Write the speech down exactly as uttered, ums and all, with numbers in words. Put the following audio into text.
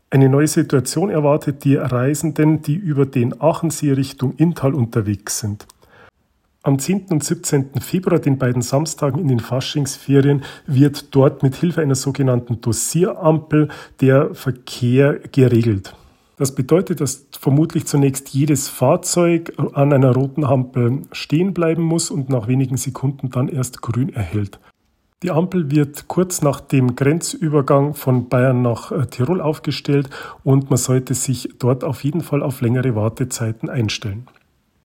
Eine neue Situation erwartet die Reisenden, die über den Aachensee Richtung Inntal unterwegs sind. Am zehnten und siebzehnten Februar, den beiden Samstagen in den Faschingsferien, wird dort mit Hilfe einer sogenannten Dosirampel der Verkehr geregelt. Das bedeutet, dass vermutlich zunächst jedes Fahrzeug an einer roten Ampel stehen bleiben muss und nach wenigen Sekunden dann erst grün erhält. Die Ampel wird kurz nach dem Grenzübergang von Bayern nach Tirol aufgestellt und man sollte sich dort auf jeden Fall auf längere Wartezeiten einstellen.